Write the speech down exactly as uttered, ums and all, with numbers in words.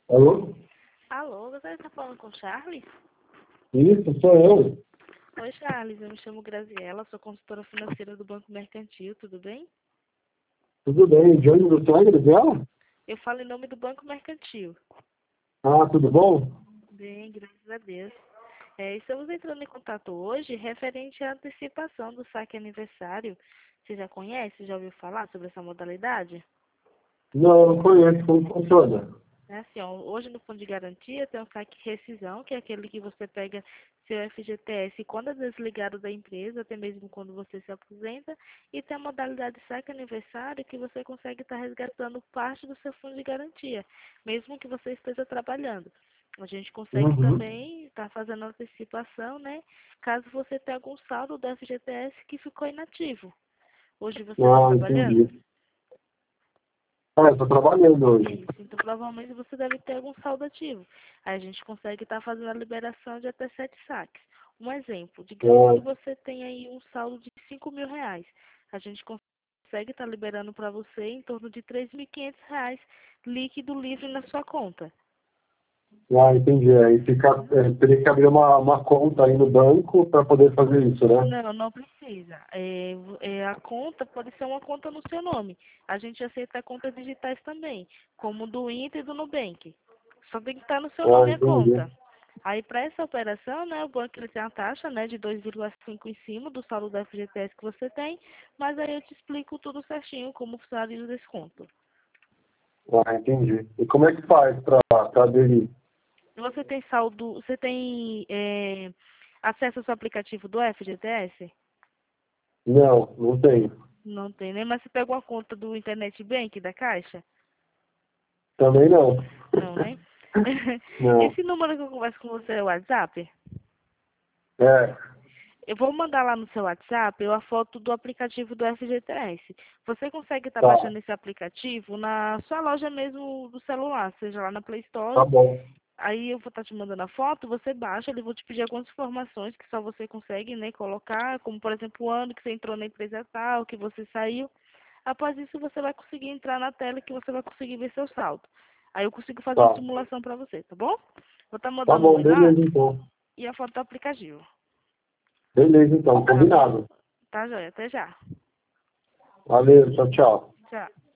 Alô? Alô, você está falando com o Charles? Isso, sou eu. Oi, Charles, eu me chamo Graziela, sou consultora financeira do Banco Mercantil, tudo bem? Tudo bem? De onde você é, Graziela? Eu falo em nome do Banco Mercantil. Ah, tudo bom? Bem, graças a Deus. É, estamos entrando em contato hoje referente à antecipação do saque aniversário. Você já conhece, já ouviu falar sobre essa modalidade? Não, não conheço como funciona. É assim, ó, hoje no Fundo de Garantia tem um saque rescisão, que é aquele que você pega seu F G T S quando é desligado da empresa, até mesmo quando você se aposenta, e tem a modalidade saque aniversário, que você consegue estar resgatando parte do seu Fundo de Garantia, mesmo que você esteja trabalhando. A gente consegue Uhum. também estar fazendo antecipação, né? Caso você tenha algum saldo do F G T S que ficou inativo. Hoje você está Ah, trabalhando? entendi. Ah, eu tô trabalhando hoje. Isso, então provavelmente você deve ter algum saldo ativo. Aí a gente consegue estar fazendo a liberação de até sete saques. Um exemplo, digamos que Ah, você tem aí um saldo de cinco mil reais. A gente consegue estar liberando para você em torno de três mil e quinhentos reais líquido livre na sua conta. ah, entendi. Aí fica, é, teria que abrir uma, uma conta aí no banco para poder fazer isso, né? Não, não precisa. É, vo- é, a conta pode ser uma conta no seu nome. A gente aceita contas digitais também, como do Inter e do Nubank. Só tem que estar no seu Ah, nome a entendi. conta. Aí, para essa operação, né, o banco ele tem a taxa, né, de dois vírgula cinco em cima do saldo da F G T S que você tem, mas aí eu te explico tudo certinho, como funcionaria o desconto. Ah, entendi. E como é que faz para aderir? Você tem saldo, você tem é, acesso ao seu aplicativo do F G T S? Não, não tenho. Não tem, né? Mas você pegou a conta do Internet Bank da Caixa? Também não. Não, né? Não. Esse número que eu converso com você é o WhatsApp? É, Eu vou mandar lá no seu WhatsApp a foto do aplicativo do F G T S. Você consegue estar tá. baixando esse aplicativo na sua loja mesmo do celular, seja lá na Play Tá Store. bom. Aí eu vou estar te mandando a foto, você baixa, ele vou te pedir algumas informações que só você consegue, né, colocar, como por exemplo o ano que você entrou na empresa tal, que você saiu. Após isso você vai conseguir entrar na tela que você vai conseguir ver seu saldo. Aí eu consigo fazer uma Tá. simulação para você, tá bom? Vou estar Tá mandando um bom, oi lá beleza então. e a foto do aplicativo. Beleza então, Tá bom? combinado. Tá, joia. Até já. Valeu, tchau, tchau. Tchau.